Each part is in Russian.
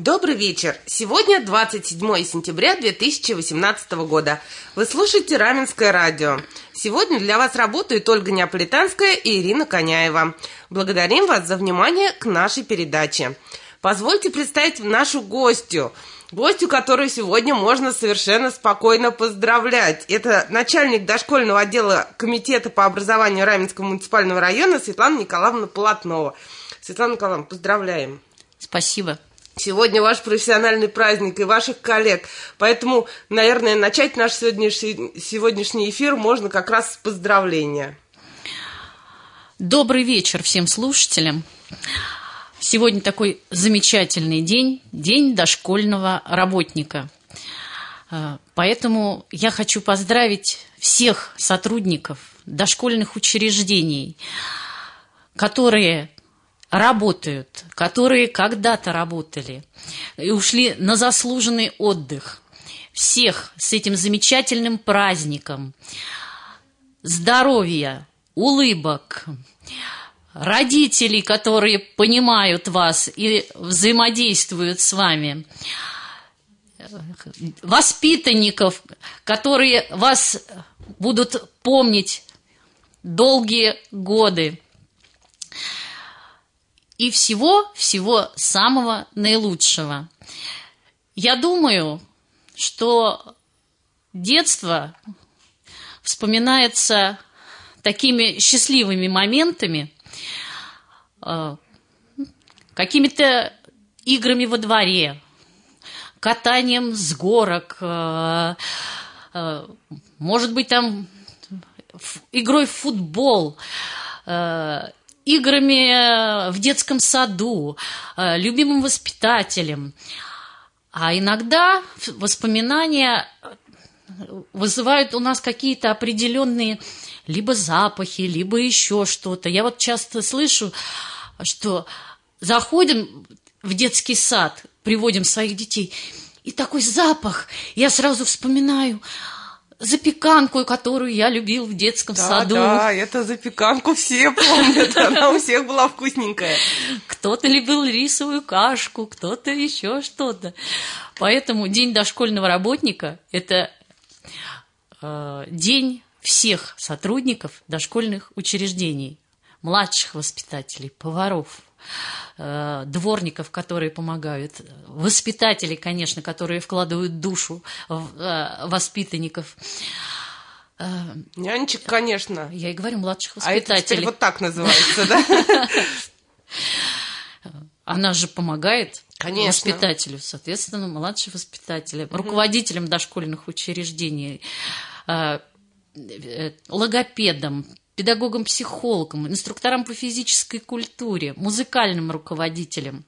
Добрый вечер. Сегодня 27 сентября 2018 года. Вы слушаете Раменское радио. Сегодня для вас работают Ольга Неаполитанская и Ирина Коняева. Благодарим вас за внимание к нашей передаче. Позвольте представить нашу гостью, которую сегодня можно совершенно спокойно поздравлять. Это начальник дошкольного отдела Комитета по образованию Раменского муниципального района Светлана Николаевна Полотнова. Светлана Николаевна, поздравляем. Спасибо. Сегодня ваш профессиональный праздник и ваших коллег, поэтому, наверное, начать наш сегодняшний эфир можно как раз с поздравления. Добрый вечер всем слушателям. Сегодня такой замечательный день, день дошкольного работника. Поэтому я хочу поздравить всех сотрудников дошкольных учреждений, которые работают, которые когда-то работали и ушли на заслуженный отдых. Всех с этим замечательным праздником. Здоровья, улыбок, родителей, которые понимают вас и взаимодействуют с вами, воспитанников, которые вас будут помнить долгие годы. И всего самого наилучшего. Я думаю, что детство вспоминается такими счастливыми моментами, какими-то играми во дворе, катанием с горок, может быть, там игрой в футбол, играми в детском саду, любимым воспитателем. А иногда воспоминания вызывают у нас какие-то определенные либо запахи, либо еще что-то. Я вот часто слышу, что заходим в детский сад, приводим своих детей, и такой запах, я сразу вспоминаю запеканку, которую я любил в детском саду. Да, эту запеканку все помнят, она у всех была вкусненькая. Кто-то любил рисовую кашку, кто-то еще что-то. Поэтому День дошкольного работника – это день всех сотрудников дошкольных учреждений, младших воспитателей, поваров, дворников, которые помогают, воспитателей, конечно, которые вкладывают душу в воспитанников. Нянечек, конечно. Я и говорю, младших воспитателей. А это теперь вот так называется, да? Она же помогает конечно. Воспитателю, соответственно, младшим воспитателям, руководителям дошкольных учреждений, логопедам, педагогам-психологам, инструкторам по физической культуре, музыкальным руководителям.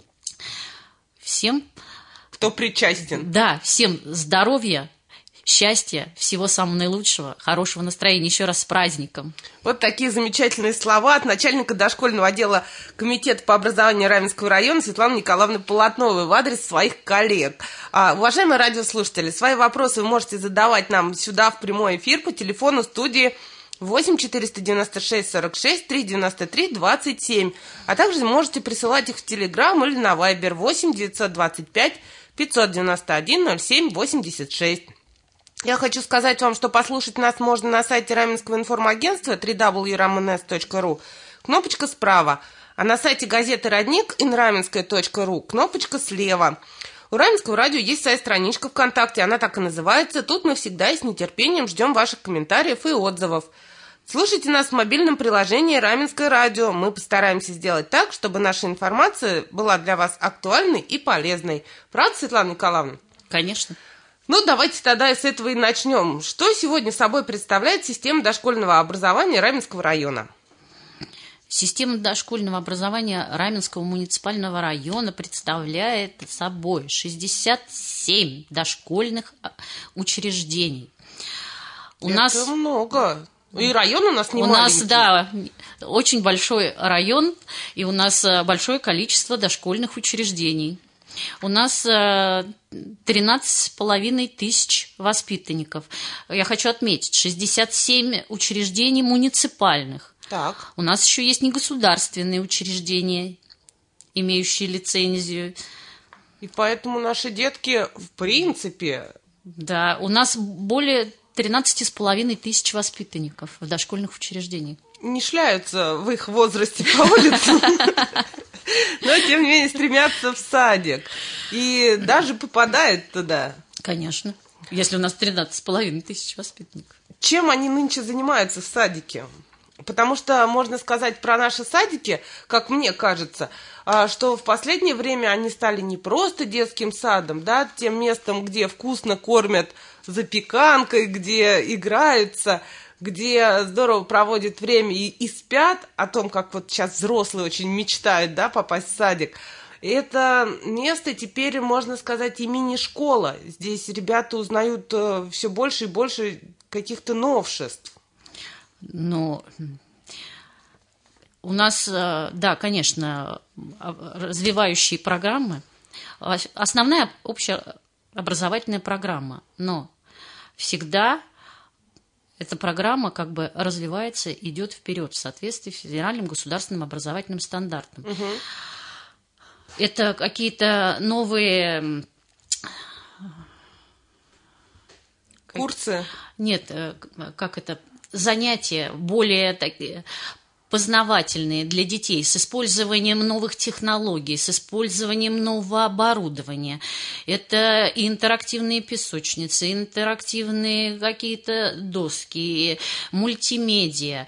Всем, кто причастен. Да, всем здоровья, счастья, всего самого наилучшего, хорошего настроения. Еще раз с праздником. Вот такие замечательные слова от начальника дошкольного отдела Комитета по образованию Раменского района Светланы Николаевны Полотновой в адрес своих коллег. Уважаемые радиослушатели, свои вопросы вы можете задавать нам сюда в прямой эфир по телефону студии 8 496 46 393 27. А также можете присылать их в Телеграм или на Вайбер 8 925 591 07 86. Я хочу сказать вам, что послушать нас можно на сайте Раменского информагентства www.ramenes.ru, кнопочка справа, а на сайте газеты «Родник» inraменская.ру, кнопочка слева. У Раменского радио есть своя страничка ВКонтакте, она так и называется. Тут мы всегда и с нетерпением ждем ваших комментариев и отзывов. Слушайте нас в мобильном приложении «Раменское радио». Мы постараемся сделать так, чтобы наша информация была для вас актуальной и полезной. Правда, Светлана Николаевна? Конечно. Ну, давайте тогда с этого и начнем. Что сегодня собой представляет система дошкольного образования Раменского района? Система дошкольного образования Раменского муниципального района представляет собой 67 дошкольных учреждений. Это много. И район у нас не маленький. У нас, да, очень большой район, и у нас большое количество дошкольных учреждений. У нас 13,5 тысяч воспитанников. Я хочу отметить, 67 учреждений муниципальных. Так. У нас еще есть негосударственные учреждения, имеющие лицензию. И поэтому наши детки, в принципе... Да, у нас более 13,5 тысяч воспитанников в дошкольных учреждениях. Не шляются в их возрасте по улице, но, тем не менее, стремятся в садик. И даже попадают туда. Конечно, если у нас 13,5 тысяч воспитанников. Чем они нынче занимаются в садике? Потому что можно сказать про наши садики, как мне кажется, что в последнее время они стали не просто детским садом, да, тем местом, где вкусно кормят запеканкой, где играются, где здорово проводят время и спят, о том, как вот сейчас взрослые очень мечтают, да, попасть в садик. Это место теперь, можно сказать, и мини-школа. Здесь ребята узнают все больше и больше каких-то новшеств. Ну, у нас, да, конечно, развивающие программы. Основная общеобразовательная программа, но всегда эта программа как бы развивается, идет вперед в соответствии с федеральным государственным образовательным стандартом. Угу. Это какие-то новые... Курсы? Нет, как это... занятия более такие познавательные для детей, с использованием новых технологий, с использованием нового оборудования. Это и интерактивные песочницы, и интерактивные какие-то доски, мультимедиа.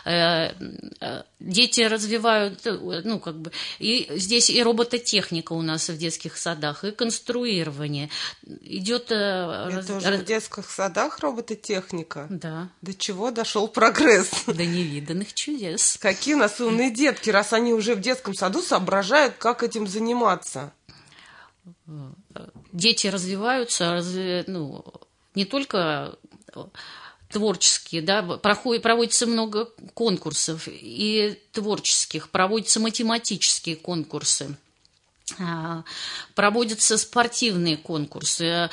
Дети развивают, ну, как бы, и здесь и робототехника у нас в детских садах, и конструирование. Идет... Это уже в детских садах робототехника? Да. До чего дошел прогресс? До невиданных чудес. Какие у нас умные детки, раз они уже в детском саду соображают, как этим заниматься. Дети развиваются, ну, не только творческие, да, проводится много конкурсов и творческих, проводятся математические конкурсы. Проводятся спортивные конкурсы.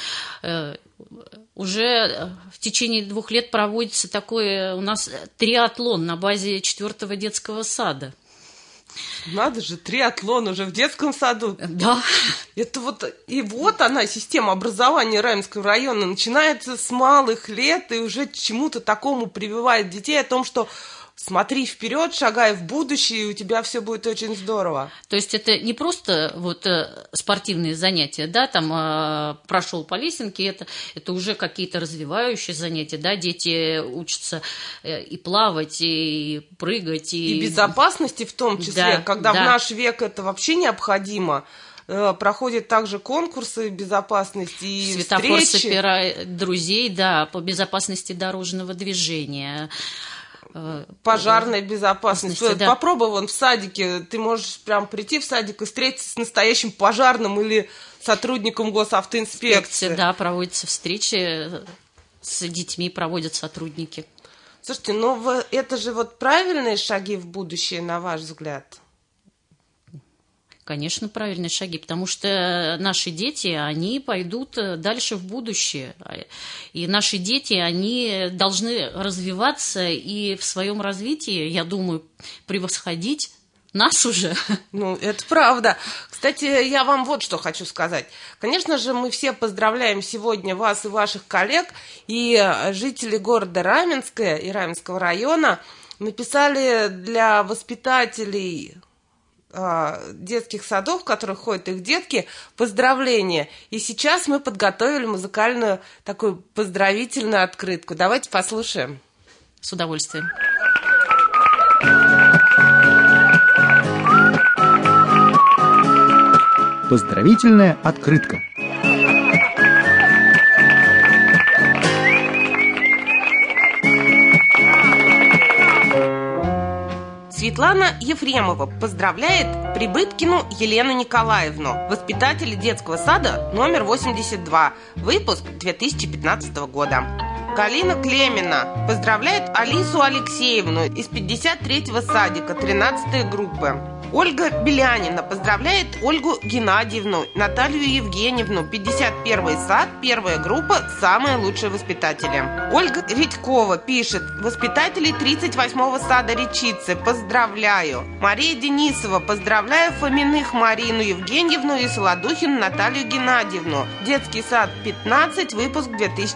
Уже в течение 2 лет проводится такой у нас триатлон на базе 4-го детского сада. Надо же, триатлон уже в детском саду. Да. Это вот, и вот она, система образования Раменского района, начинается с малых лет и уже к чему-то такому прививает детей о том, что смотри вперед, шагай в будущее, и у тебя все будет очень здорово. То есть это не просто вот спортивные занятия, да, там прошел по лесенке, это уже какие-то развивающие занятия, да, дети учатся и плавать, и прыгать. И безопасности в том числе, да, когда да. В наш век это вообще необходимо. Проходят также конкурсы безопасности и светофор встречи. Собирает друзей, да, по безопасности дорожного движения. Пожарная безопасность. Да. Попробуй вон в садике, ты можешь прям прийти в садик и встретиться с настоящим пожарным или сотрудником госавтоинспекции. Да, проводятся встречи с детьми, проводят сотрудники. Слушайте, ну это же вот правильные шаги в будущее, на ваш взгляд? Конечно, правильные шаги, потому что наши дети, они пойдут дальше в будущее. И наши дети, они должны развиваться и в своем развитии, я думаю, превосходить нас уже. Ну, это правда. Кстати, я вам вот что хочу сказать. Конечно же, мы все поздравляем сегодня вас и ваших коллег, и жители города Раменское и Раменского района написали для воспитателей детских садов, в которых ходят их детки, поздравления. И сейчас мы подготовили музыкальную такую поздравительную открытку. Давайте послушаем. С удовольствием. Поздравительная открытка. Светлана Ефремова поздравляет Прибыткину Елену Николаевну, воспитателя детского сада номер 82, выпуск 2015 года. Галина Клемина поздравляет Алису Алексеевну из 53-го садика, 13-й группы. Ольга Белянина поздравляет Ольгу Геннадьевну, Наталью Евгеньевну, 51-й сад, 1-я группа, самые лучшие воспитатели. Ольга Редькова пишет: воспитателей 38-го сада Речицы поздравляю. Мария Денисова: поздравляю Фоминых Марину Евгеньевну и Солодухину Наталью Геннадьевну. Детский сад 15, выпуск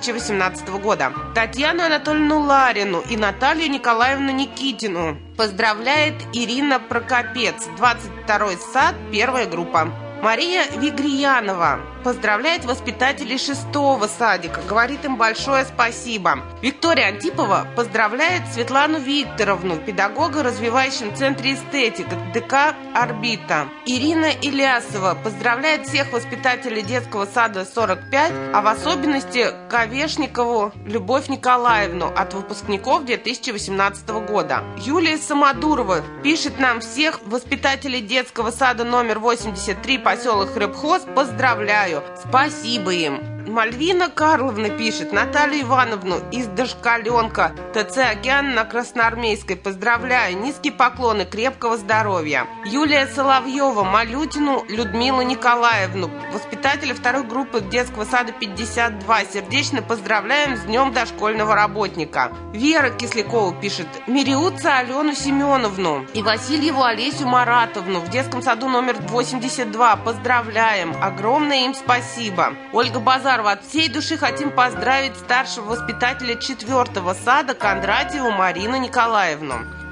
2018 года. Татьяну Анатольевну Ларину и Наталью Николаевну Никитину поздравляет Ирина Прокопец, 22-й сад, 1-я группа. Мария Вигриянова поздравляет воспитателей 6-го садика, говорит им большое спасибо. Виктория Антипова поздравляет Светлану Викторовну, педагога в развивающем центре эстетика ДК «Орбита». Ирина Илясова поздравляет всех воспитателей детского сада 45, а в особенности Ковешникову Любовь Николаевну от выпускников 2018 года. Юлия Самодурова пишет нам: всех воспитателей детского сада номер 83, поселок Рыбхоз, поздравляю. Спасибо им. Мальвина Карловна пишет: Наталью Ивановну из Дошкаленка, ТЦ «Океан» на Красноармейской поздравляю. Низкие поклоны, крепкого здоровья. Юлия Соловьева Малютину Людмилу Николаевну, воспитателя 2-й группы детского сада 52, сердечно поздравляем с днем дошкольного работника. Вера Кислякова пишет: Мириутца Алену Семеновну и Васильеву Олесю Маратовну в детском саду номер 82 поздравляем. Огромное им спасибо. Ольга Базарова: от всей души хотим поздравить старшего воспитателя 4-го сада Кондратьеву Марину Николаевну.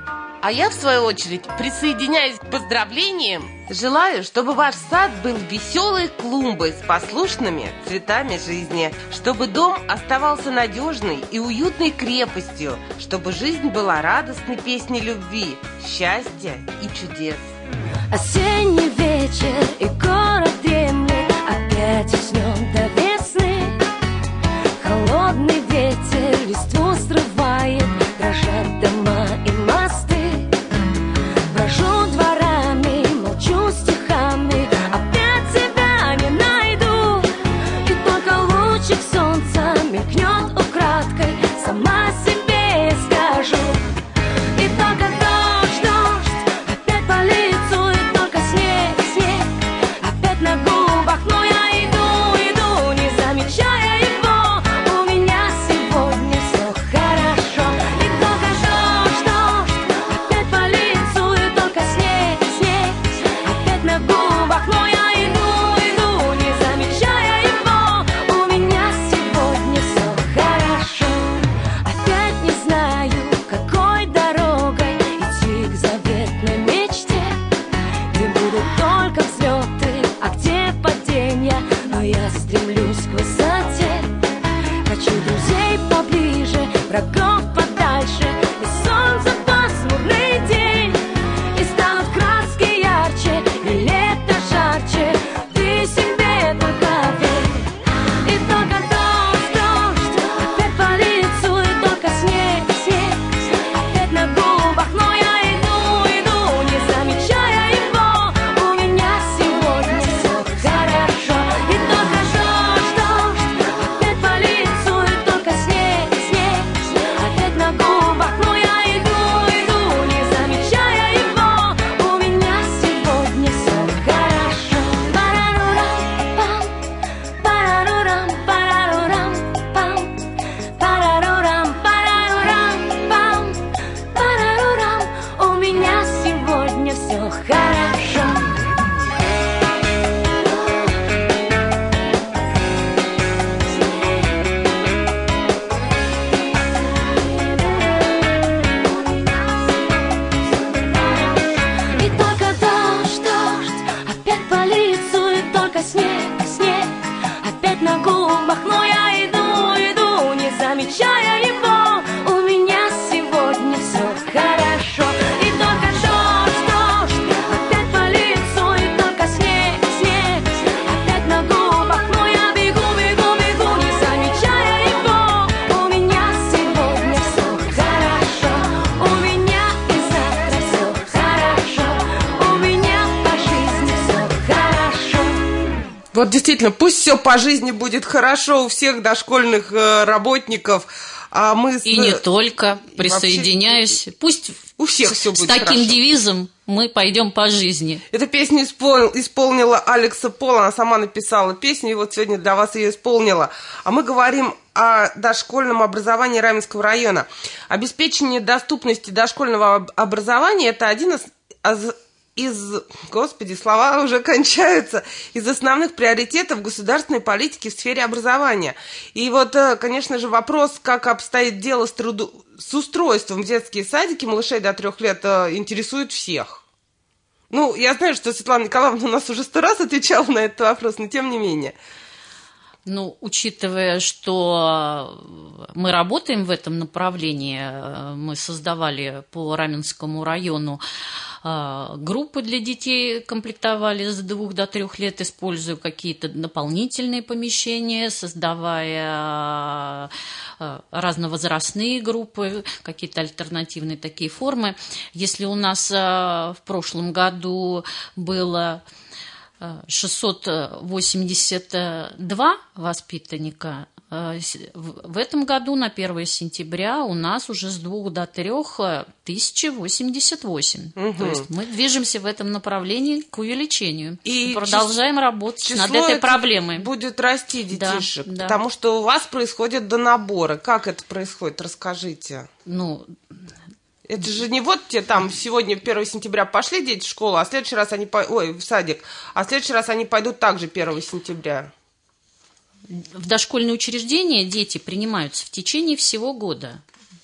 А я, в свою очередь, присоединяюсь к поздравлениям. Желаю, чтобы ваш сад был веселой клумбой с послушными цветами жизни, чтобы дом оставался надежной и уютной крепостью, чтобы жизнь была радостной песней любви, счастья и чудес. Осенний вечер, и город дремлет, опять уснем до весны. Холодный ветер листву срывает, дрожат дома и мосты. Брожу дворами, молчу стихами, опять тебя не найду. И только лучик солнца мелькнет украдкой, сама себе скажу. И только дождь, опять по лицу, и только снег, опять на губах. Но я иду, не замечая его. У меня сегодня все хорошо. И только дождь, опять по лицу, и только снег, опять на губах. Но я иду, не замечая его. У меня сегодня все хорошо. Опять не знаю, какой дорогой идти к заветной мечте, где будут только взлеты, а где падения. Но я стремлюсь к высоте, хочу друзей поближе, врагов подальше. И солнце пасмурный день, и станут краски ярче, и лето жарче. Ты себе только верь. И только дождь, опять по лицу, и только снег, опять на губах. Но я иду, не замечая его. У меня сегодня все хорошо. И только дождь, опять по лицу, и только снег, опять на губах. Но я иду, не замечая его. У меня сегодня все хорошо. Парарурам, парарурам, пам, парарурам, парарурам, пам, парарурам. У меня сегодня все хорошо. И только дождь, опять по лицу, и только снег, опять на губах. Но я иду, не замечая его. У меня сегодня все хорошо. И только дождь, опять по лицу, и только снег, опять на губах. Но я бегу, не замечая его. У меня сегодня все хорошо. У меня и завтра все хорошо. У меня по жизни все хорошо. Вот действительно, пусть все по жизни будет хорошо у всех дошкольных работников, а мы... И не только, присоединяюсь. Пусть у всех все будет с таким хорошо. Девизом мы пойдем по жизни. Эту песню исполнила Алекса Пол, она сама написала песню, и вот сегодня для вас ее исполнила. А мы говорим о дошкольном образовании Раменского района. Обеспечение доступности дошкольного образования – это один Господи, слова уже кончаются, из основных приоритетов государственной политики в сфере образования. И вот, конечно же, вопрос, как обстоит дело с устройством в детские садики малышей до 3 лет, интересует всех. Ну, я знаю, что Светлана Николаевна у нас уже 100 раз отвечала на этот вопрос, но тем не менее. Ну, учитывая, что мы работаем в этом направлении, мы создавали по Раменскому району группы для детей, комплектовали с 2 до 3 лет, используя какие-то дополнительные помещения, создавая разновозрастные группы, какие-то альтернативные такие формы. Если у нас в прошлом году было 682 воспитанника, в этом году на 1 сентября у нас уже с 2 до 3 1088. То есть мы движемся в этом направлении к увеличению. И продолжаем работать над этой проблемой. Будет расти детишек, да. Потому что у вас происходят донаборы. Как это происходит? Расскажите. Ну... Это же не вот те там сегодня 1 сентября пошли дети в школу, а в следующий раз они в садик, а в следующий раз они пойдут также 1 сентября. В дошкольные учреждения дети принимаются в течение всего года.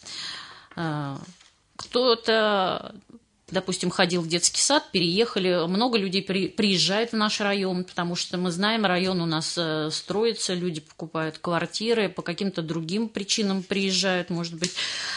Кто-то, допустим, ходил в детский сад, переехали, много людей приезжает в наш район, потому что мы знаем, район у нас строится, люди покупают квартиры, по каким-то другим причинам приезжают, может быть,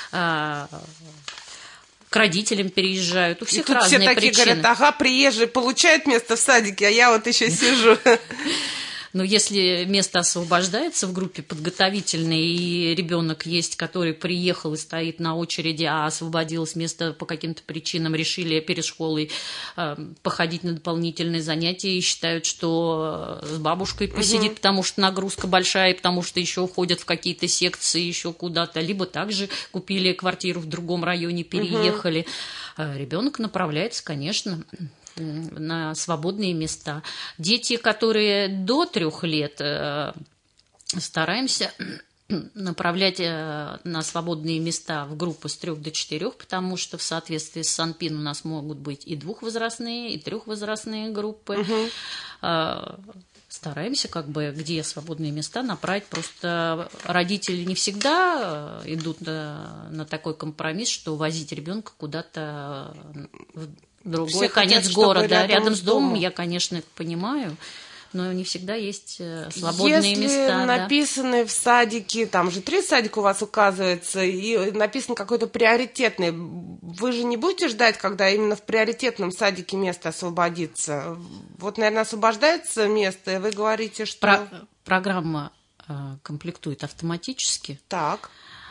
к родителям переезжают. У всех разные причины. И тут все такие говорят, ага, приезжие получают место в садике, а я вот еще сижу. Но если место освобождается в группе подготовительной, и ребенок есть, который приехал и стоит на очереди, а освободилось место по каким-то причинам, решили перед школой походить на дополнительные занятия и считают, что с бабушкой посидит, потому что нагрузка большая, и потому что еще уходят в какие-то секции, еще куда-то, либо также купили квартиру в другом районе, переехали. Ребенок направляется, конечно, на свободные места. Дети, которые до 3 лет, стараемся направлять на свободные места в группы с 3 до 4, потому что в соответствии с Санпин у нас могут быть и 2-возрастные, и 3-возрастные группы. Стараемся, где свободные места направить. Просто родители не всегда идут на такой компромисс, что возить ребенка куда-то в другой конец города, рядом с домом, я, конечно, это понимаю, но не всегда есть свободные места. Если написаны в садике, там же 3 садика у вас указывается, и написано какой-то приоритетный, вы же не будете ждать, когда именно в приоритетном садике место освободится? Вот, наверное, освобождается место, и вы говорите, что... Программа комплектует автоматически. Так.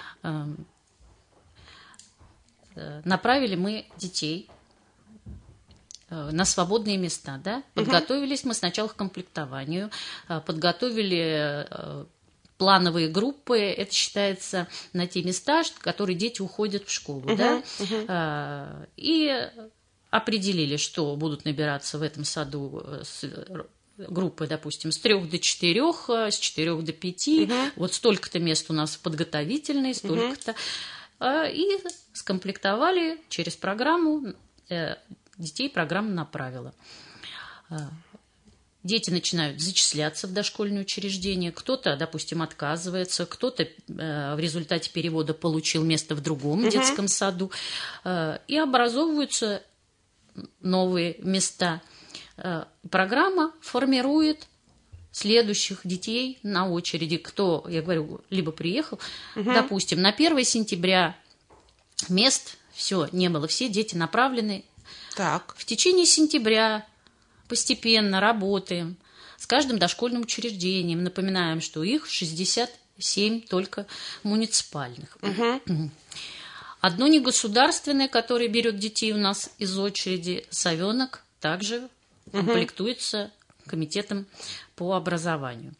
Направили мы детей на свободные места, да? Подготовились мы сначала к комплектованию, подготовили плановые группы, это считается на те места, в которые дети уходят в школу, да? И определили, что будут набираться в этом саду группы, допустим, с 3 до 4, с 4 до 5, вот столько-то мест у нас в подготовительной, столько-то, и скомплектовали через программу. Детей программа направила. Дети начинают зачисляться в дошкольные учреждения. Кто-то, допустим, отказывается, кто-то в результате перевода получил место в другом детском саду. И образовываются новые места. Программа формирует следующих детей на очереди. Кто, я говорю, либо приехал, допустим, на 1 сентября мест все не было, все дети направлены. Так. В течение сентября постепенно работаем с каждым дошкольным учреждением. Напоминаем, что их 67 только муниципальных. Одно негосударственное, которое берет детей у нас из очереди, «Совенок», также комплектуется комитетом по образованию.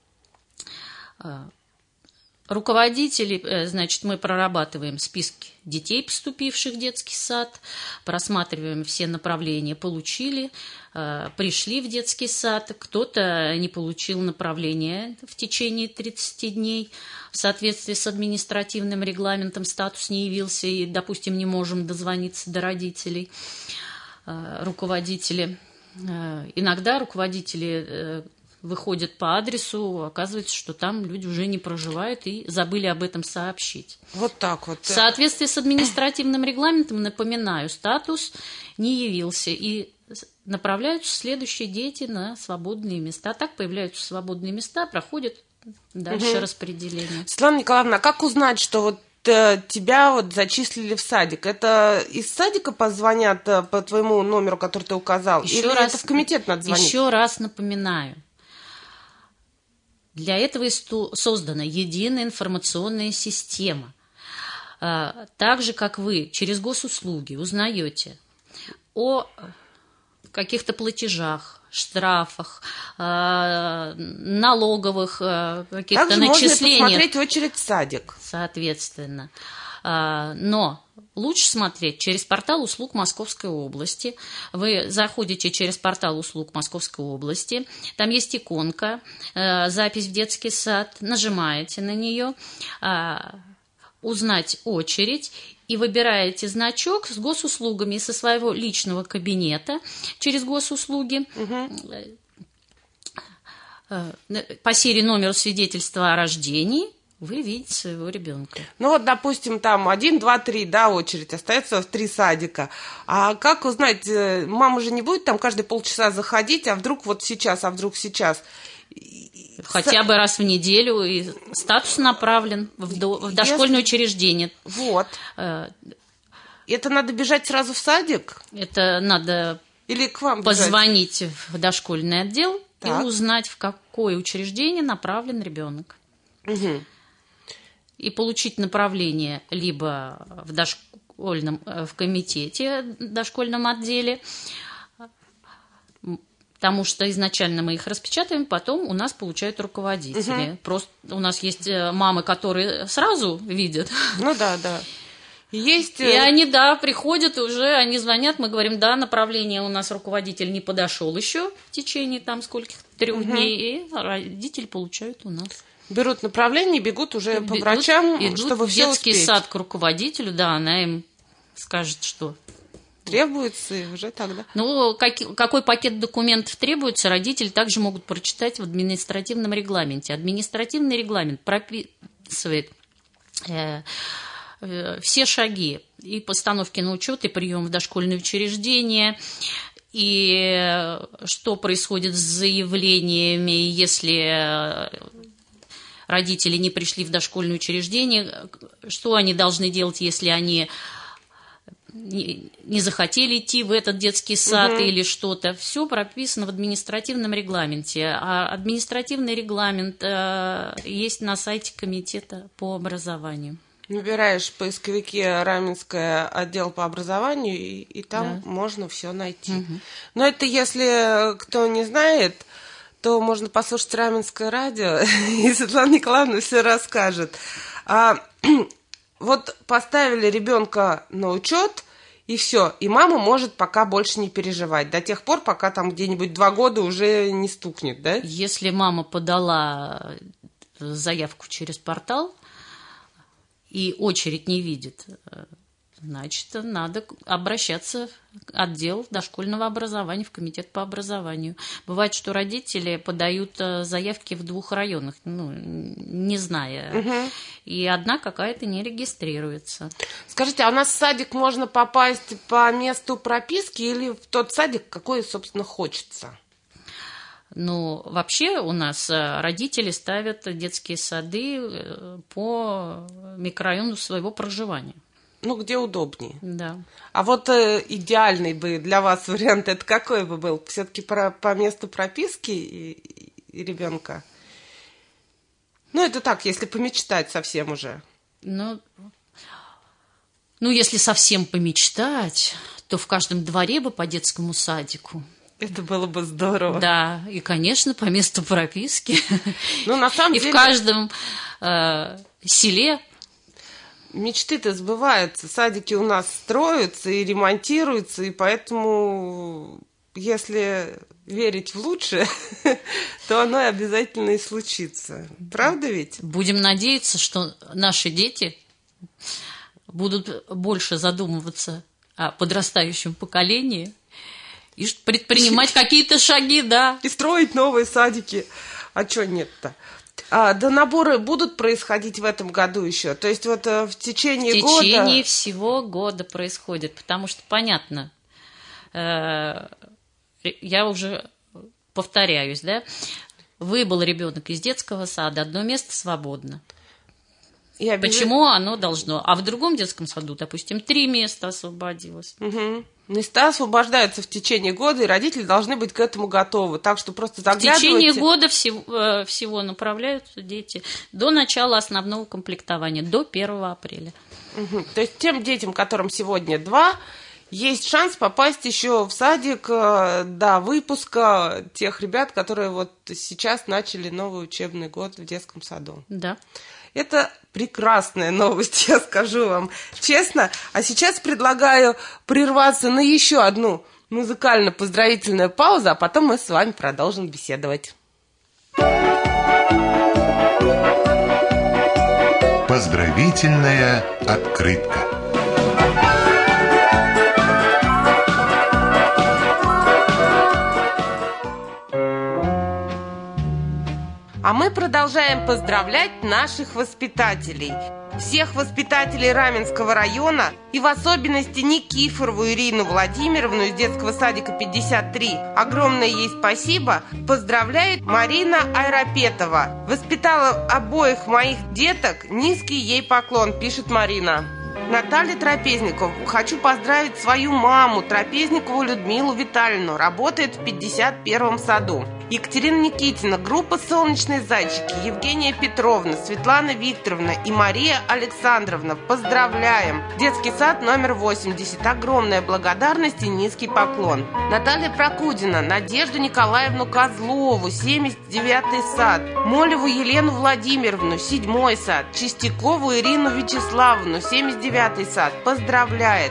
Руководители, значит, мы прорабатываем списки детей, поступивших в детский сад, просматриваем все направления, получили, пришли в детский сад, кто-то не получил направление в течение 30 дней, в соответствии с административным регламентом статус не явился, и, допустим, не можем дозвониться до родителей, руководители. Иногда руководители выходят по адресу, оказывается, что там люди уже не проживают и забыли об этом сообщить. Вот так вот. В соответствии с административным регламентом, напоминаю, статус не явился, и направляются следующие дети на свободные места. Так появляются свободные места, проходят дальше распределение. Светлана Николаевна, а как узнать, что вот тебя вот зачислили в садик? Это из садика позвонят по твоему номеру, который ты указал? Или это в комитет надо звонить? Еще раз напоминаю. Для этого и создана единая информационная система. Так же, как вы через госуслуги узнаете о каких-то платежах, штрафах, налоговых каких-то также начислениях. Можно посмотреть очередь в садик. Соответственно. Но лучше смотреть через портал услуг Московской области. Вы заходите через портал услуг Московской области, там есть иконка, запись в детский сад, нажимаете на нее, узнать очередь, и выбираете значок с госуслугами со своего личного кабинета через госуслуги. По серии номеру свидетельства о рождении вы видите своего ребенка. Ну вот, допустим, там 1, 2, 3, да, очередь, остается в 3 садика. А как узнать, мама же не будет там каждые полчаса заходить, а вдруг вот сейчас, а вдруг сейчас? Хотя бы раз в неделю, и статус направлен в дошкольное учреждение. Вот. Это надо бежать сразу в садик? Это надо или к вам позвонить в дошкольный отдел и так. узнать, в какое учреждение направлен ребенок. Угу. И получить направление либо в комитете, дошкольном отделе, потому что изначально мы их распечатаем, потом у нас получают руководители. Угу. Просто у нас есть мамы, которые сразу видят. Ну да, да. Есть... И они, да, приходят уже, они звонят, мы говорим, да, направление у нас руководитель не подошел еще в течение там скольких 3 дней, и родители получают у нас. Берут направление, бегут уже по врачам, чтобы все успеть. Идут в детский сад к руководителю, да, она им скажет, что требуется, и уже тогда. Ну, какой пакет документов требуется, родители также могут прочитать в административном регламенте. Административный регламент прописывает все шаги и постановки на учет, и прием в дошкольное учреждение, и что происходит с заявлениями, если родители не пришли в дошкольное учреждение, что они должны делать, если они не захотели идти в этот детский сад или что-то. Все прописано в административном регламенте. А административный регламент есть на сайте комитета по образованию. Набираешь в поисковике Раменское отдел по образованию, и там можно все найти. Но это если кто не знает, то можно послушать Раменское радио, и Светлана Николаевна все расскажет. Вот поставили ребенка на учет, и все. И мама может пока больше не переживать. До тех пор, пока там где-нибудь 2 года уже не стукнет, да? Если мама подала заявку через портал и очередь не видит, значит, надо обращаться в отдел дошкольного образования, в комитет по образованию. Бывает, что родители подают заявки в 2 районах, не зная, и одна какая-то не регистрируется. Скажите, а у нас в садик можно попасть по месту прописки или в тот садик, какой, собственно, хочется? Ну, вообще у нас родители ставят детские сады по микрорайону своего проживания. Ну, где удобнее. Да. А вот идеальный бы для вас вариант, это какой бы был? Все-таки по месту прописки и ребенка? Ну, это так, если помечтать совсем уже. Ну, если совсем помечтать, то в каждом дворе бы по детскому садику. Это было бы здорово. Да, и, конечно, по месту прописки. Ну, на самом деле... И в каждом селе. Мечты-то сбываются. Садики у нас строятся и ремонтируются, и поэтому, если верить в лучшее, то оно и обязательно и случится. Правда ведь? Будем надеяться, что наши дети будут больше задумываться о подрастающем поколении и предпринимать какие-то шаги, да. И строить новые садики. А чё нет-то? Да наборы будут происходить в этом году еще? То есть вот в течение года... В течение всего года происходит, потому что, понятно, я уже повторяюсь, да, выбыл ребенок из детского сада, одно место свободно. Почему оно должно? А в другом детском саду, допустим, 3 места освободилось. Угу. Места освобождаются в течение года, и родители должны быть к этому готовы. Так что просто заглядывайте. В течение года всего направляются дети до начала основного комплектования, до 1 апреля. Угу. То есть тем детям, которым сегодня 2, есть шанс попасть еще в садик до выпуска тех ребят, которые вот сейчас начали новый учебный год в детском саду. Да. Это прекрасная новость, я скажу вам честно. А сейчас предлагаю прерваться на еще одну музыкально-поздравительную паузу, а потом мы с вами продолжим беседовать. Поздравительная открытка. А мы продолжаем поздравлять наших воспитателей. Всех воспитателей Раменского района и в особенности Никифорову Ирину Владимировну из детского садика 53. Огромное ей спасибо. Поздравляет Марина Айрапетова. Воспитала обоих моих деток. Низкий ей поклон, пишет Марина. Наталья Трапезникова. Хочу поздравить свою маму, Трапезникову Людмилу Витальевну. Работает в 51-м саду. Екатерина Никитина, группа «Солнечные зайчики», Евгения Петровна, Светлана Викторовна и Мария Александровна. Поздравляем! Детский сад номер 80. Огромная благодарность и низкий поклон. Наталья Прокудина, Надежду Николаевну Козлову, 79-й сад. Молеву Елену Владимировну, 7-й сад. Чистякову Ирину Вячеславовну, 79-й сад. Поздравляет!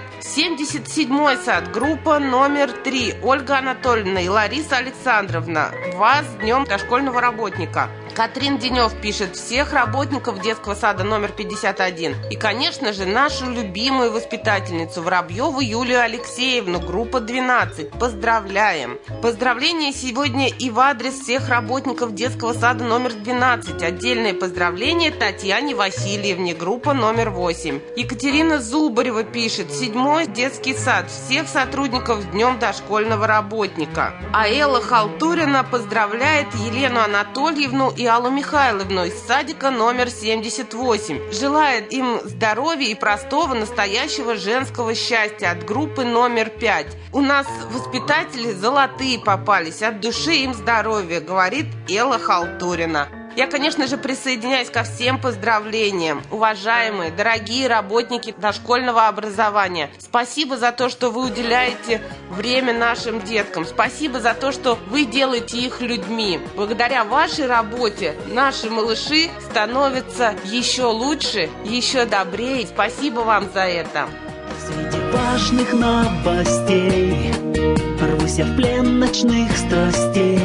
77-й сад, группа номер 3. Ольга Анатольевна и Лариса Александровна. Вас с днем дошкольного работника. Катрин Денев пишет: всех работников детского сада номер 51. И, конечно же, нашу любимую воспитательницу Воробьеву Юлию Алексеевну, группа 12. Поздравляем! Поздравления сегодня и в адрес всех работников детского сада номер 12. Отдельное поздравление Татьяне Васильевне, группа номер 8. Екатерина Зубарева пишет: 7-й детский сад. Всех сотрудников с днем дошкольного работника. А Элла Халтурина поздравляет Елену Анатольевну и Аллу Михайловну из садика номер 78. Желает им здоровья и простого настоящего женского счастья от группы номер 5. У нас воспитатели золотые попались, от души им здоровья, говорит Элла Халтурина. Я, конечно же, присоединяюсь ко всем поздравлениям. Уважаемые, дорогие работники дошкольного образования, спасибо за то, что вы уделяете время нашим деткам. Спасибо за то, что вы делаете их людьми. Благодаря вашей работе наши малыши становятся еще лучше, еще добрее. Спасибо вам за это. Среди важных новостей рвусь я в плен ночных страстей.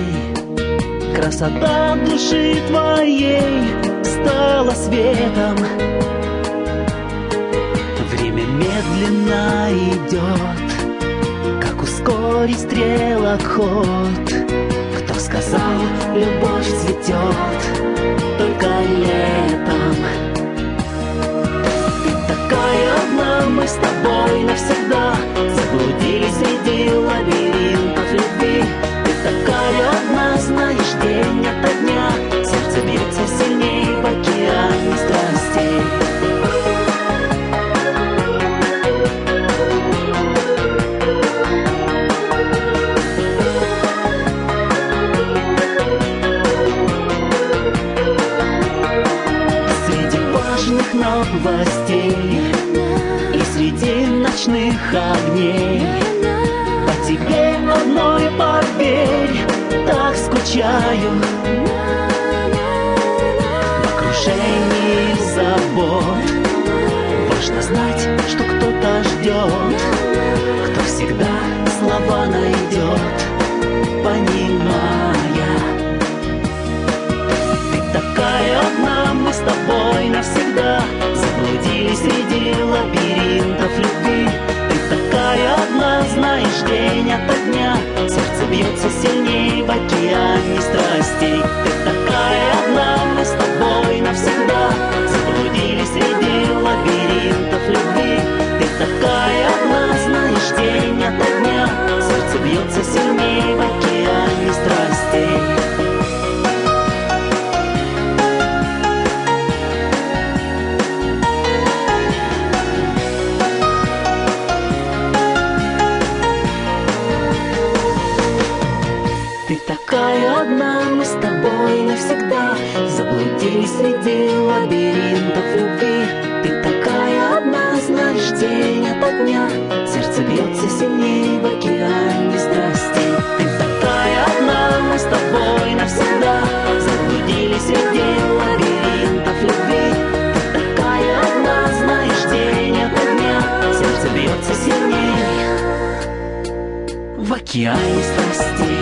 Красота души твоей стала светом. Время медленно идет, как ускорить стрелок ход. Кто сказал, любовь цветет только летом? Ты такая одна, мы с тобой навсегда заблудились среди лабиринтов любви. Ты такая одна, знаешь, день ото дня сердце бьется сильней в океане страстей. Среди важных новостей и среди ночных огней по тебе одной, поверь, так скучаю в окружении забот. Важно знать, что кто-то ждет, кто всегда слова найдет, понимая. Ты такая одна, мы с тобой навсегда заблудились среди лабиринтов любви. Ты такая одна, знаешь, день ото дня сердце бьется сильней в океане страстей. Ты такая одна, мы с тобой навсегда заблудились среди лабиринтов любви. Ты такая одна, знаешь, день ото дня сердце бьется сильней в океане страстей. Ты такая одна, мы с тобой навсегда заблудились среди лабиринтов любви. Ты такая одна, знаешь, день ото дня сердце бьется сильнее в океане страстей. Ты такая одна, мы с тобой навсегда заблудились среди лабиринтов любви. Ты такая одна, знаешь, день ото дня сердце бьется сильнее в океане страстей.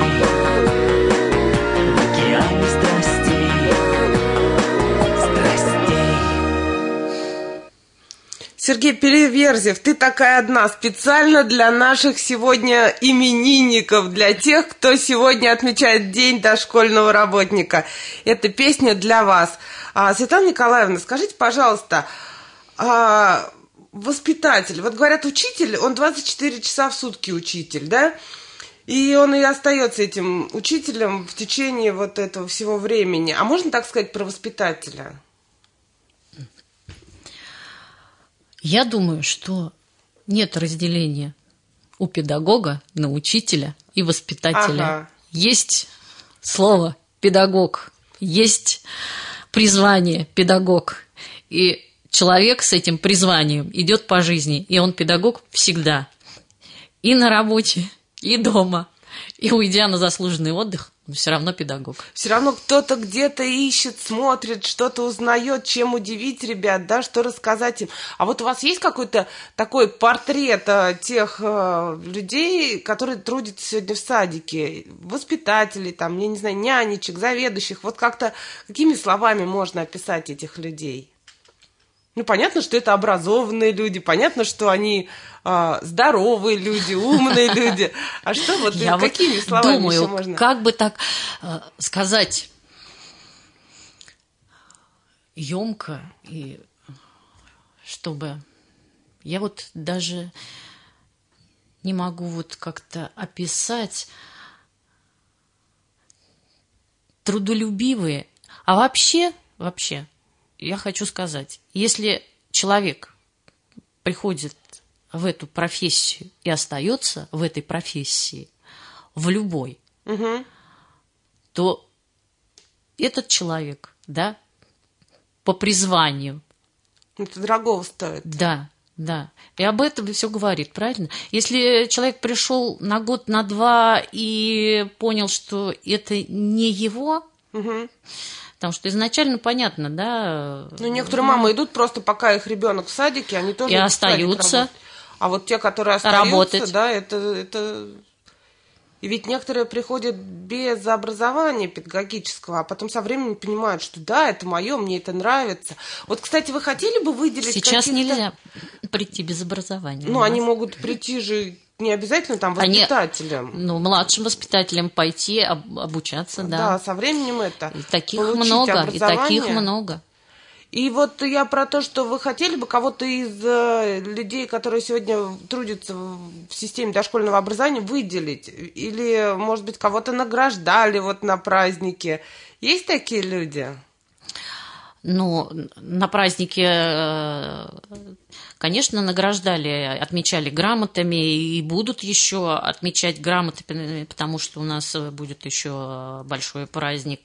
Сергей Переверзев, ты такая одна, специально для наших сегодня именинников, для тех, кто сегодня отмечает День дошкольного работника. Эта песня для вас. Светлана Николаевна, скажите, пожалуйста, воспитатель, вот говорят, учитель, он 24 часа в сутки учитель, да? И он и остается этим учителем в течение вот этого всего времени. А можно так сказать про воспитателя? Я думаю, что нет разделения у педагога на учителя и воспитателя. Ага. Есть слово «педагог», есть призвание «педагог». И человек с этим призванием идет по жизни, и он педагог всегда. И на работе, и дома, и уйдя на заслуженный отдых, он все равно педагог. Все равно кто-то где-то ищет, смотрит, что-то узнает, чем удивить ребят, да, что рассказать им. А вот у вас есть какой-то такой портрет тех людей, которые трудятся сегодня в садике, воспитателей, там, я не знаю, нянечек, заведующих, вот как-то какими словами можно описать этих людей? Ну, понятно, что это образованные люди, понятно, что они здоровые люди, умные люди. А что вот я какими вот словами думаю, еще можно? Как бы так сказать емко, и чтобы я вот даже не могу вот как-то описать трудолюбивые. А вообще, я хочу сказать, если человек приходит в эту профессию и остается в этой профессии, в любой, то этот человек, да, по призванию. Это дорого стоит. Да. И об этом все говорит, правильно? Если человек пришел на год, на два и понял, что это не его, потому что изначально понятно, да. Ну, некоторые мамы идут просто, пока их ребенок в садике, они тоже и остаются. А вот те, которые остаются, работать. Да, это... И ведь некоторые приходят без образования педагогического, а потом со временем понимают, что да, это мое, мне это нравится. Вот, кстати, вы хотели бы выделить Сейчас каких-то... нельзя прийти без образования. Ну, они могут прийти же не обязательно там воспитателем. Младшим воспитателем пойти, обучаться, да. Да, со временем это. И таких много. И вот я про то, что вы хотели бы кого-то из людей, которые сегодня трудятся в системе дошкольного образования, выделить? Или, может быть, кого-то награждали вот на празднике? Есть такие люди? Ну, на празднике, конечно, награждали, отмечали грамотами и будут еще отмечать грамотами, потому что у нас будет еще большой праздник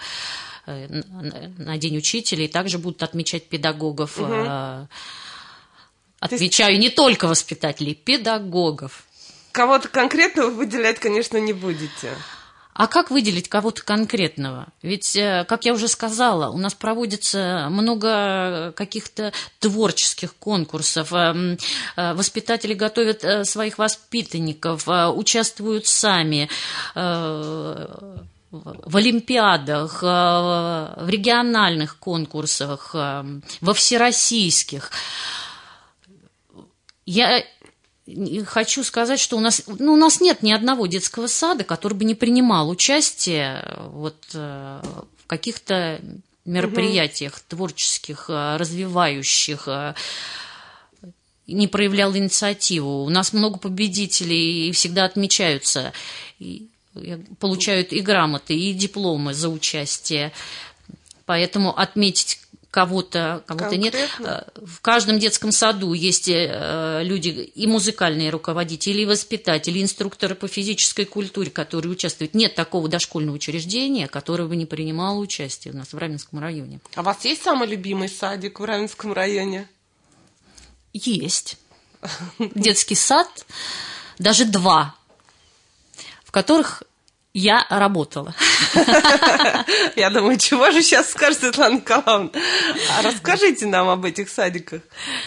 на День учителя, и также будут отмечать педагогов. Отмечаю не только воспитателей, педагогов. кого-то конкретного выделять, конечно, не будете. А как выделить кого-то конкретного? Ведь, как я уже сказала, у нас проводится много каких-то творческих конкурсов. Воспитатели готовят своих воспитанников, участвуют сами в олимпиадах, в региональных конкурсах, во всероссийских. Я хочу сказать, что у нас нет ни одного детского сада, который бы не принимал участие в каких-то мероприятиях творческих, развивающих, не проявлял инициативу. У нас много победителей и всегда отмечаются, получают и грамоты, и дипломы за участие. Поэтому отметить кого-то нет. В каждом детском саду есть люди, и музыкальные руководители, и воспитатели, и инструкторы по физической культуре, которые участвуют. Нет такого дошкольного учреждения, которое бы не принимало участие у нас в Раменском районе. А у вас есть самый любимый садик в Раменском районе? Есть. Детский сад, даже 2, в которых я работала. Я думаю, чего же сейчас скажет Светлана Николаевна? А расскажите нам об этих садиках.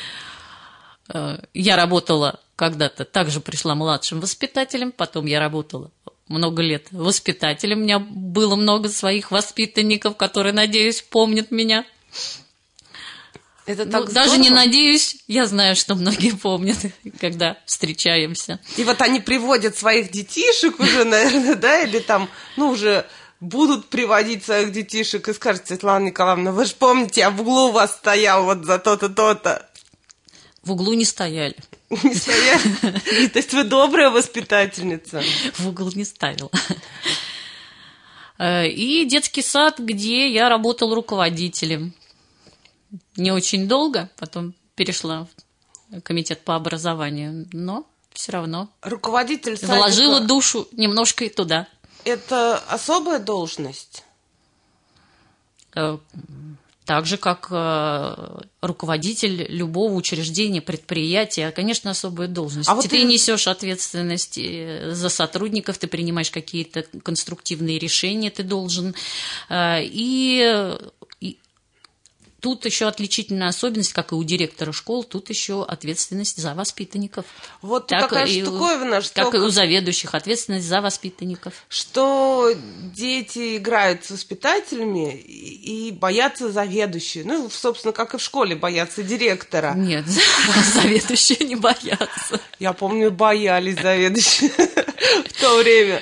Я работала когда-то, также пришла младшим воспитателем, потом я работала много лет воспитателем. У меня было много своих воспитанников, которые, надеюсь, помнят меня. Это так даже не надеюсь, я знаю, что многие помнят, когда встречаемся. И вот они приводят своих детишек уже, наверное, да, или там, уже будут приводить своих детишек и скажут: Светлана Николаевна, вы же помните, я в углу у вас стоял вот за то-то, то-то. В углу не стояли. Не стояли? То есть вы добрая воспитательница? В угол не ставила. И детский сад, где я работала руководителем. Не очень долго, потом перешла в комитет по образованию, но все равно руководитель садика, вложила душу немножко и туда. Это особая должность? Так же, как руководитель любого учреждения, предприятия, конечно, особая должность. А вот ты несешь ответственность за сотрудников, ты принимаешь какие-то конструктивные решения, ты должен. И тут еще отличительная особенность, как и у директора школ, тут еще ответственность за воспитанников. Вот такая штуковина, что... Как и у заведующих, ответственность за воспитанников. Что дети играют с воспитателями и боятся заведующие. Собственно, как и в школе боятся директора. Нет, заведующие не боятся. Я помню, боялись заведующие в то время.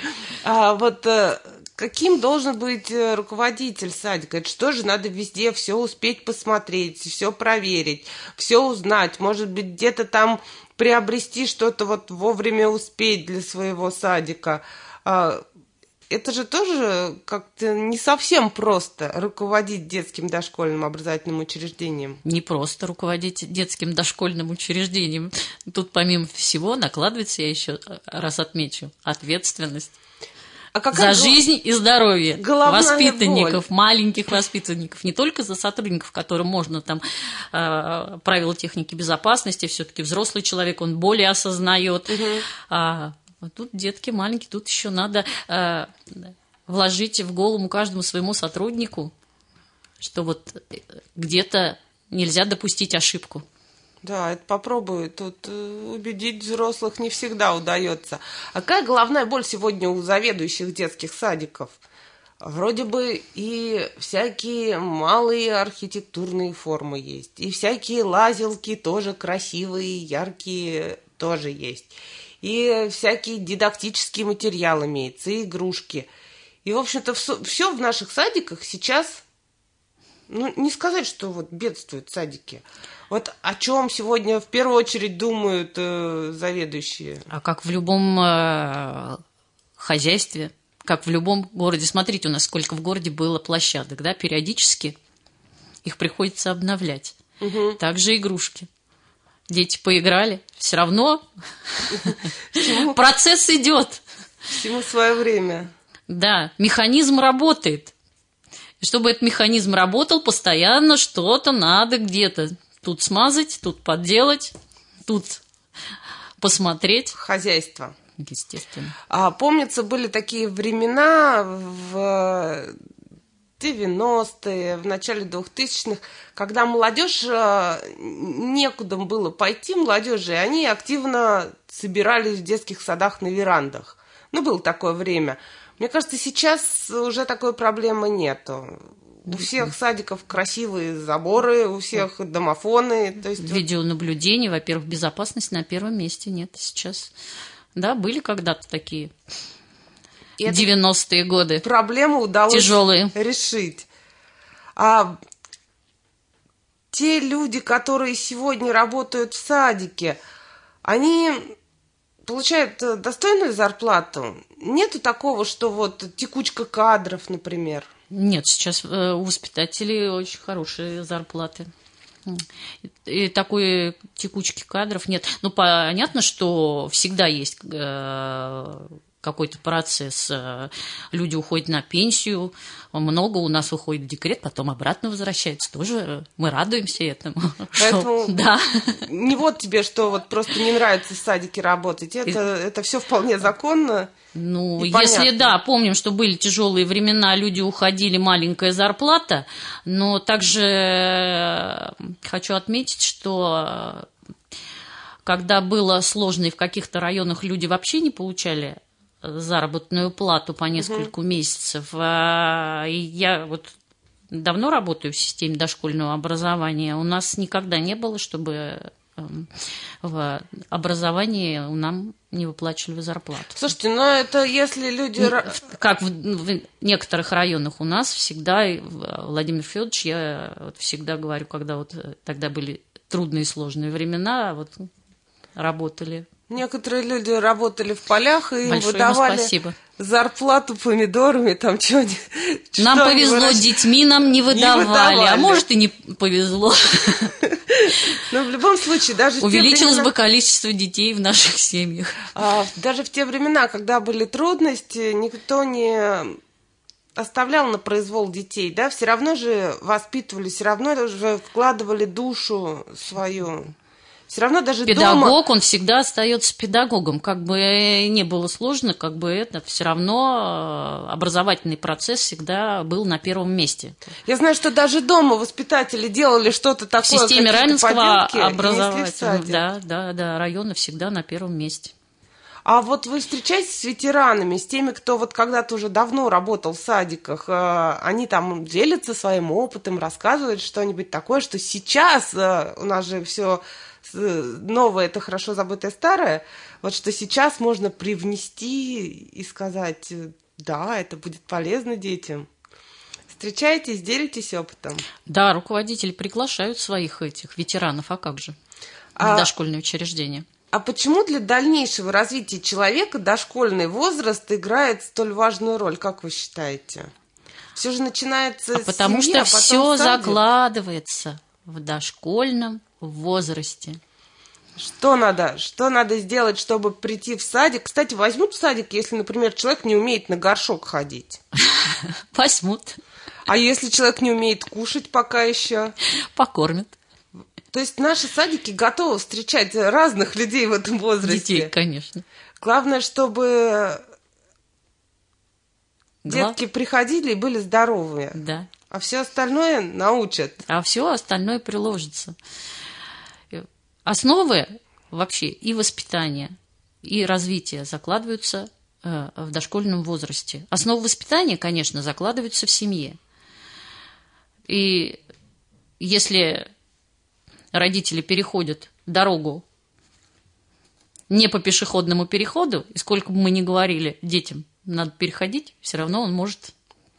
Каким должен быть руководитель садика? Это что же, надо везде все успеть посмотреть, все проверить, все узнать, может быть, где-то там приобрести что-то вовремя успеть для своего садика. Это же тоже как-то не совсем просто руководить детским дошкольным образовательным учреждением. Не просто руководить детским дошкольным учреждением. Тут помимо всего накладывается, я еще раз отмечу, ответственность. За жизнь и здоровье воспитанников, маленьких воспитанников, не только за сотрудников, которым можно там правила техники безопасности, все-таки взрослый человек, он более осознает. А тут детки маленькие, тут еще надо вложить в голову каждому своему сотруднику, что где-то нельзя допустить ошибку. Да, это попробую. Тут убедить взрослых не всегда удается. А какая головная боль сегодня у заведующих детских садиков? Вроде бы и всякие малые архитектурные формы есть, и всякие лазилки тоже красивые, яркие тоже есть, и всякие дидактические материалы имеются, и игрушки. И, в общем-то, все в наших садиках сейчас, не сказать, что бедствуют садики. О чем сегодня в первую очередь думают заведующие? А как в любом хозяйстве, как в любом городе. Смотрите, у нас сколько в городе было площадок, да, периодически их приходится обновлять. Угу. Также игрушки. Дети поиграли, все равно процесс идет. Всему свое время. Да, механизм работает. И чтобы этот механизм работал, постоянно что-то надо где-то тут смазать, тут подделать, тут посмотреть. Хозяйство. Естественно. Помнится, были такие времена в 90-е, в начале 2000-х, когда молодежь, некуда было пойти молодежи, и они активно собирались в детских садах на верандах. Было такое время. Мне кажется, сейчас уже такой проблемы нету. У всех садиков красивые заборы, у всех домофоны. То есть видеонаблюдение, во-первых, безопасность на первом месте нет сейчас. Да, были когда-то такие 90-е годы. Проблему удалось тяжелые решить. Те люди, которые сегодня работают в садике, они получают достойную зарплату? Нету такого, что текучка кадров, например? Нет, сейчас у воспитателей очень хорошие зарплаты. И такой текучки кадров нет. Понятно, что всегда есть какой-то процесс. Люди уходят на пенсию, много у нас уходит в декрет, потом обратно возвращаются. Тоже мы радуемся этому. Поэтому да. Не тебе, что просто не нравится в садике работать. Это все вполне законно. Если помним, что были тяжелые времена, люди уходили, маленькая зарплата, но также хочу отметить, что когда было сложно и в каких-то районах люди вообще не получали заработную плату по нескольку месяцев. Я давно работаю в системе дошкольного образования. У нас никогда не было, чтобы в образовании нам не выплачивали зарплату. Слушайте, это если люди... Как в некоторых районах у нас всегда, Владимир Федорович, я всегда говорю, когда тогда были трудные и сложные времена, работали. Некоторые люди работали в полях, и им большое выдавали зарплату помидорами, там что-нибудь. Нам повезло, детьми нам не выдавали, а может и не повезло. Но в любом случае, даже увеличилось бы количество детей в наших семьях. Даже в те времена, когда были трудности, никто не оставлял на произвол детей, да, все равно же воспитывали, все равно же вкладывали душу свою. Все равно даже педагог, он всегда остается педагогом. Как бы не было сложно, все равно образовательный процесс всегда был на первом месте. Я знаю, что даже дома воспитатели делали что-то такое. В системе равенского образования, да, районы всегда на первом месте. А вы встречаетесь с ветеранами, с теми, кто когда-то уже давно работал в садиках, они там делятся своим опытом, рассказывают что-нибудь такое, что сейчас у нас же все новое, это хорошо забытое старое, что сейчас можно привнести и сказать, да, это будет полезно детям. Встречаетесь, делитесь опытом? Да, руководители приглашают своих ветеранов, а как же, в дошкольные учреждения. А почему для дальнейшего развития человека дошкольный возраст играет столь важную роль, как вы считаете? Все же начинается с потому семьи, что все закладывается в дошкольном возрасте. Что надо сделать, чтобы прийти в садик? Кстати, возьмут в садик, если, например, человек не умеет на горшок ходить? Возьмут. А если человек не умеет кушать пока еще? Покормят. То есть наши садики готовы встречать разных людей в этом возрасте? Детей, конечно. Главное, чтобы детки приходили и были здоровые. Да. А все остальное научат. А все остальное приложится. Основы вообще и воспитания, и развития закладываются в дошкольном возрасте. Основы воспитания, конечно, закладываются в семье. И если родители переходят дорогу не по пешеходному переходу, и сколько бы мы ни говорили детям, надо переходить, все равно он может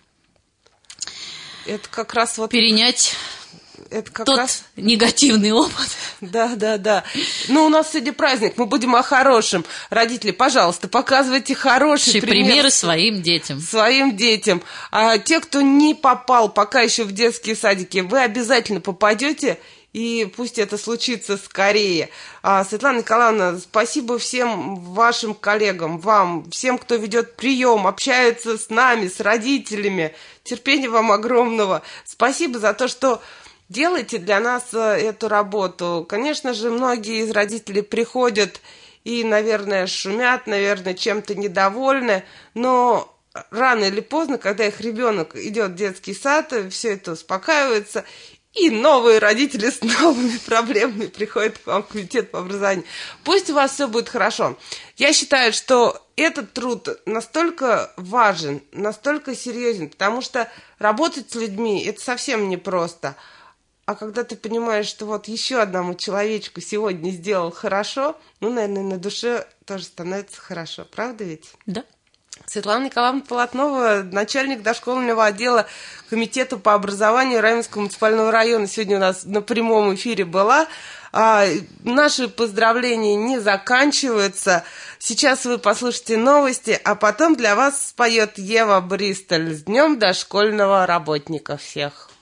это как раз перенять негативный опыт. Да. У нас сегодня праздник, мы будем о хорошем. Родители, пожалуйста, показывайте хорошие примеры своим детям. А те, кто не попал пока еще в детские садики, вы обязательно попадете, и пусть это случится скорее. Светлана Николаевна, спасибо всем вашим коллегам, вам, всем, кто ведет прием, общается с нами, с родителями. Терпения вам огромного. Спасибо за то, что делаете для нас эту работу. Конечно же, многие из родителей приходят и, наверное, шумят, наверное, чем-то недовольны, но рано или поздно, когда их ребенок идет в детский сад, все это успокаивается, и новые родители с новыми проблемами приходят к вам в комитет по образованию. Пусть у вас все будет хорошо. Я считаю, что этот труд настолько важен, настолько серьезен, потому что работать с людьми – это совсем непросто. А когда ты понимаешь, что вот еще одному человечку сегодня сделал хорошо, наверное, на душе тоже становится хорошо. Правда ведь? Да. Светлана Николаевна Полотнова, начальник дошкольного отдела комитета по образованию Раменского муниципального района, сегодня у нас на прямом эфире была. Наши поздравления не заканчиваются. Сейчас вы послушаете новости, а потом для вас споет Ева Бристоль. С Днем дошкольного работника всех!